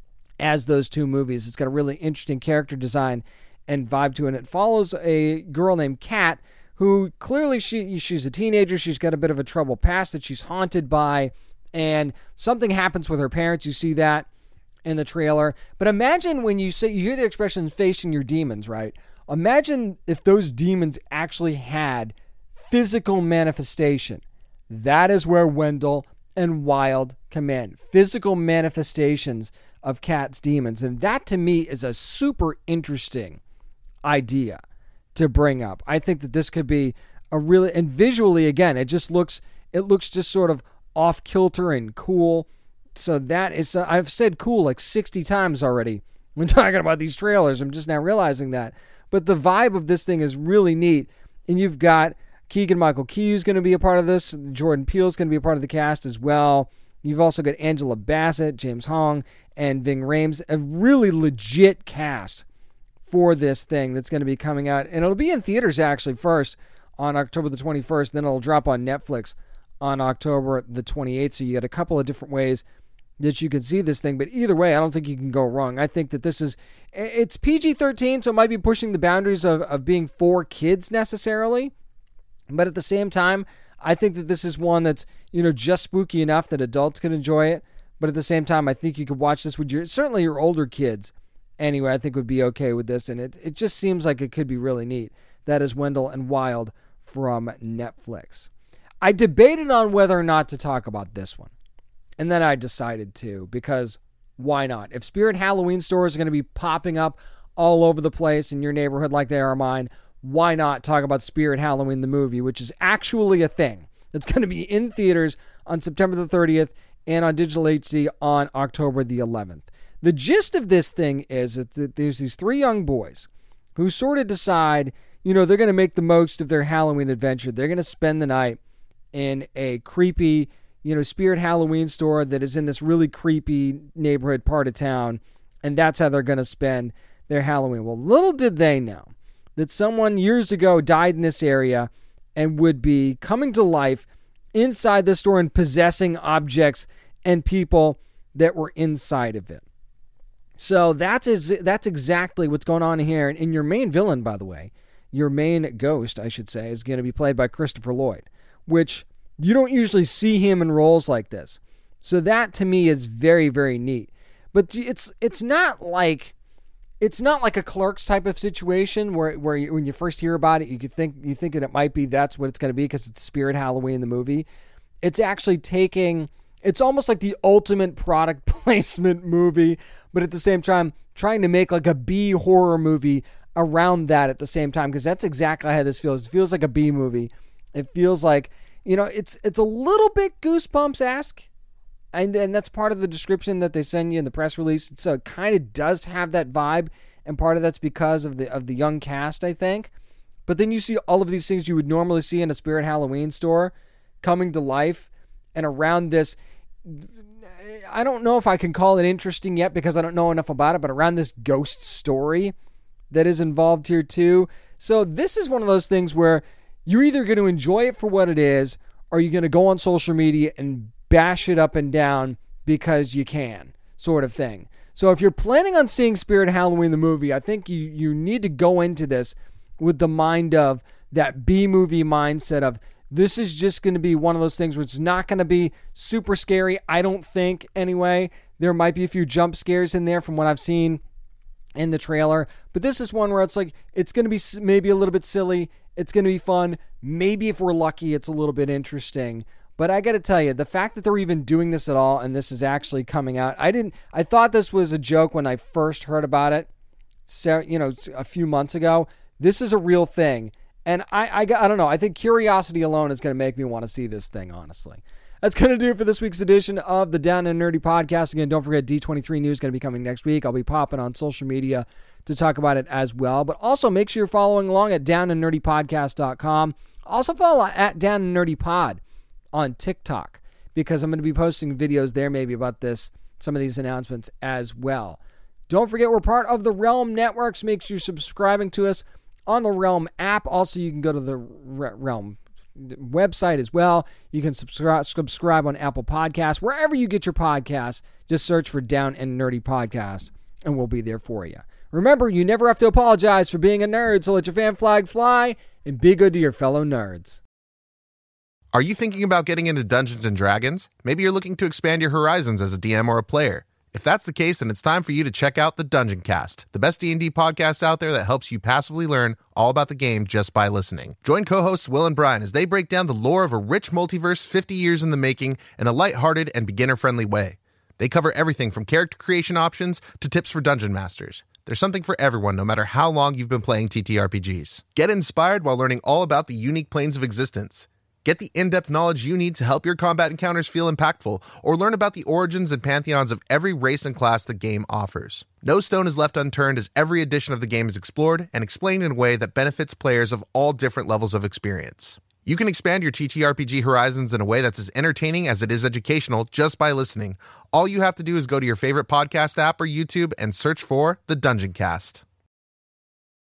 as those two movies. It's got a really interesting character design and vibe to it. And it follows a girl named Kat, who clearly she she's a teenager. She's got a bit of a troubled past that she's haunted by, and something happens with her parents. You see that in the trailer. But imagine when you say, you hear the expression facing your demons, right? Imagine if those demons actually had physical manifestation. That is where Wendell and Wild come in. Physical manifestations of Kat's demons. And that to me is a super interesting idea to bring up. I think that this could be a really, and visually again, it just looks, it looks just sort of off kilter and cool. So that is, uh, I've said cool like sixty times already when talking about these trailers. I'm just now realizing that. But the vibe of this thing is really neat. And you've got Keegan-Michael Key who's going to be a part of this. Jordan Peele's going to be a part of the cast as well. You've also got Angela Bassett, James Hong, and Ving Rhames. A really legit cast for this thing that's going to be coming out. And it'll be in theaters actually first on October the twenty-first. Then it'll drop on Netflix on October the twenty-eighth. So you got a couple of different ways that you can see this thing. But either way, I don't think you can go wrong. I think that this is, it's P G thirteen, so it might be pushing the boundaries of, of being for kids necessarily. But at the same time, I think that this is one that's, you know, just spooky enough that adults can enjoy it. But at the same time, I think you could watch this with your, certainly your older kids anyway, I think would be okay with this. And it, it just seems like it could be really neat. That is Wendell and Wild from Netflix. I debated on whether or not to talk about this one. And then I decided to, because why not? If Spirit Halloween stores are going to be popping up all over the place in your neighborhood like they are mine, why not talk about Spirit Halloween the movie, which is actually a thing. It's going to be in theaters on September the thirtieth and on digital H D on October the eleventh. The gist of this thing is that there's these three young boys who sort of decide, you know, they're going to make the most of their Halloween adventure. They're going to spend the night in a creepy, you know, Spirit Halloween store that is in this really creepy neighborhood part of town, and that's how they're going to spend their Halloween. Well, little did they know that someone years ago died in this area and would be coming to life inside the store and possessing objects and people that were inside of it. So that's is, that's exactly what's going on here. And your main villain, by the way, your main ghost, I should say, is going to be played by Christopher Lloyd, which you don't usually see him in roles like this. So that to me is very, very neat. But it's it's not like it's not like a Clerks type of situation where where you, when you first hear about it, you could think you think that it might be that's what it's going to be because it's Spirit Halloween the movie. It's actually taking it's almost like the ultimate product placement movie, but at the same time trying to make like a B horror movie around that at the same time, because that's exactly how this feels. It feels like a B movie. It feels like, you know, it's it's a little bit Goosebumps-esque, and and that's part of the description that they send you in the press release. So it kind of does have that vibe, and part of that's because of the of the young cast, I think. But then you see all of these things you would normally see in a Spirit Halloween store coming to life, and around this, I don't know if I can call it interesting yet because I don't know enough about it, but around this ghost story that is involved here too. So this is one of those things where you're either going to enjoy it for what it is, or you're going to go on social media and bash it up and down because you can, sort of thing. So if you're planning on seeing Spirit Halloween the movie, I think you, you need to go into this with the mind of that B-movie mindset of this is just going to be one of those things where it's not going to be super scary, I don't think, anyway. There might be a few jump scares in there from what I've seen in the trailer, but this is one where it's like, it's going to be maybe a little bit silly, it's going to be fun, maybe if we're lucky, it's a little bit interesting. But I got to tell you, the fact that they're even doing this at all, and this is actually coming out, I didn't, I thought this was a joke when I first heard about it, so, you know, a few months ago. This is a real thing, and I, I, I don't know, I think curiosity alone is going to make me want to see this thing, honestly. That's going to do it for this week's edition of the Down and Nerdy Podcast. Again, don't forget D twenty-three News is going to be coming next week. I'll be popping on social media to talk about it as well. But also make sure you're following along at down and nerdy podcast dot com. Also follow at Down and Nerdy Pod on TikTok, because I'm going to be posting videos there maybe about this, some of these announcements as well. Don't forget we're part of the Realm Networks. Make sure you're subscribing to us on the Realm app. Also, you can go to the Realm website as well. You can subscribe subscribe on Apple Podcasts. Wherever you get your podcasts, just search for Down and Nerdy Podcast, and we'll be there for you. Remember, you never have to apologize for being a nerd, so let your fan flag fly and be good to your fellow nerds.
Are you thinking about getting into Dungeons and Dragons? Maybe you're looking to expand your horizons as a D M or a player. If that's the case, then it's time for you to check out the Dungeon Cast, the best D and D podcast out there that helps you passively learn all about the game just by listening. Join co-hosts Will and Brian as they break down the lore of a rich multiverse fifty years in the making in a lighthearted and beginner-friendly way. They cover everything from character creation options to tips for dungeon masters. There's something for everyone, no matter how long you've been playing T T R P Gs. Get inspired while learning all about the unique planes of existence. Get the in-depth knowledge you need to help your combat encounters feel impactful, or learn about the origins and pantheons of every race and class the game offers. No stone is left unturned as every edition of the game is explored and explained in a way that benefits players of all different levels of experience. You can expand your T T R P G horizons in a way that's as entertaining as it is educational just by listening. All you have to do is go to your favorite podcast app or YouTube and search for The Dungeon Cast.